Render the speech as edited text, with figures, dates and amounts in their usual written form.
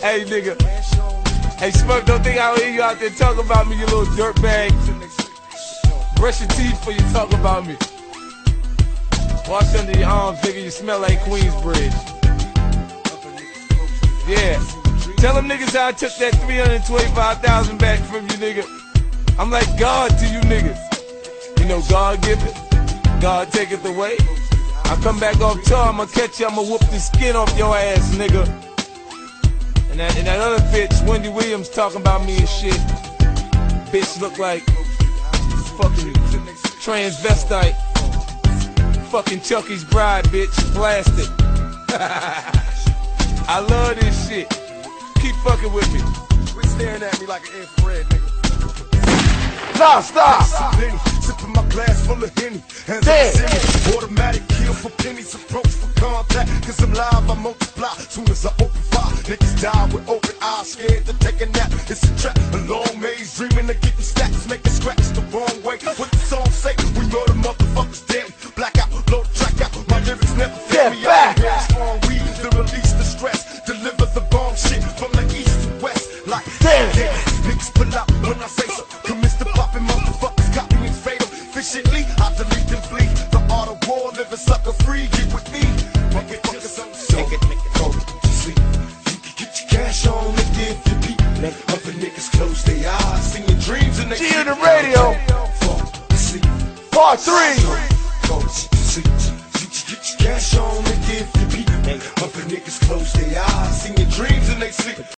Hey, nigga. Hey, Smurf, don't think I don't hear you out there talking about me, you little dirtbag. Brush your teeth before you talk about me. Wash under your arms, nigga, you smell like Queensbridge. Yeah. Tell them niggas how I took that $325,000 back from you, nigga. I'm like God to you niggas. You know God give it, God take it away. I come back off tour, I'ma catch you, I'ma whoop the skin off your ass, nigga. And that other bitch, Wendy Williams, talking about me and shit. Bitch look like fucking transvestite. Fucking Chucky's bride, bitch. Plastic. I love this shit. Keep fucking with me. Quit staring at me like an infrared, nigga. Nah, stop! Sipping my glass full of Henny. Hands on the automatic kill for pennies. Approach for contact. Cause I'm live, I multiply. Soon as I open fire, niggas die with open eyes. Scared to take a nap. It's a trap. A long maze. Dreaming of getting stacks. Making scratch the wrong way. What the song say? We murder motherfuckers daily. Black out, load track out. My lyrics never fail me. I hear strong weed to release the stress. Deliver the bomb shit from the east to west. Like, damn. Niggas pull out when I say so. Motherfuckers copying fatal. Efficiently, I delete and flee. The art of war, living sucker free. Get with me. Motherfuckers on the show. Go to sleep. You can get your cash on, nigga, if you peep. Other niggas close their eyes, sing your dreams and they G on the radio. Part 3. Go to sleep. You can get your cash on, nigga, if you peep. Other niggas close their eyes, sing your dreams and they sleep.